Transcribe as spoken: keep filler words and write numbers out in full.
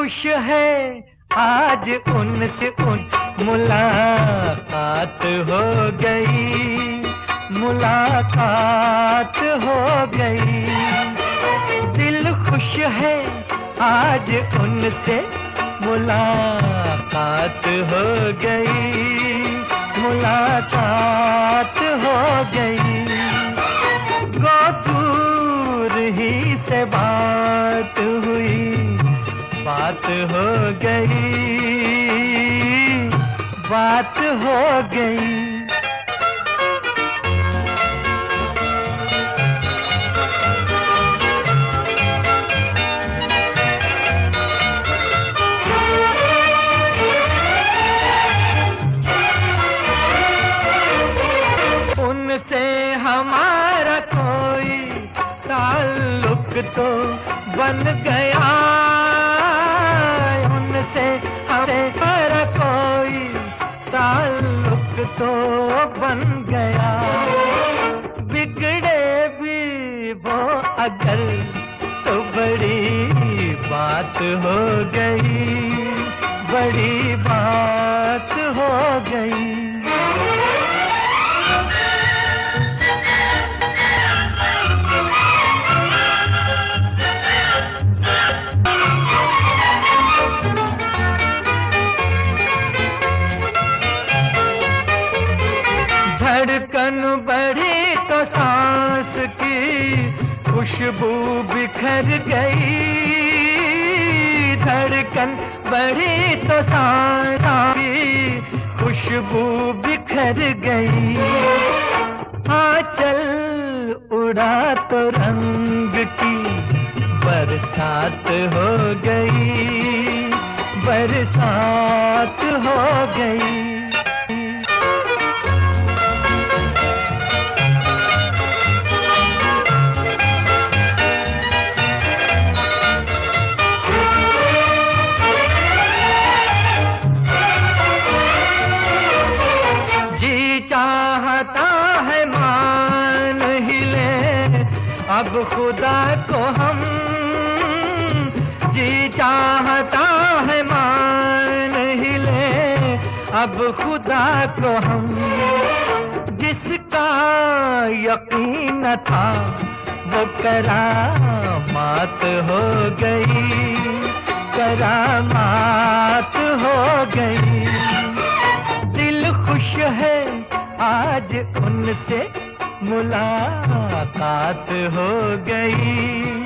खुश है आज उनसे उन मुलाकात हो गई, मुलाकात हो गई। दिल खुश है आज उनसे मुलाकात हो गई, मुलाकात हो गई। गो दूर ही से बात हुई, बात हो गई, बात हो गई। उनसे हमारा कोई ताल्लुक तो बन गया, उनसे हमारा कोई ताल्लुक तो बन गया। बिगड़े भी वो अगर तो बड़ी बात हो गई, बड़ी बात हो गई। धड़कन बढ़ी तो सांस की खुशबू बिखर गई, धड़कन बढ़ी तो सांस की खुशबू बिखर गई। आंचल उड़ा तो रंग की बरसात हो गई, बरसात हो गई। चाहता है मान ही ले अब खुदा को हम, जी चाहता है मान ही ले अब खुदा को हम। जिसका यकीन था वो करामात हो गई, करामात हो गई। दिल खुश है आज उनसे मुलाकात हो गई,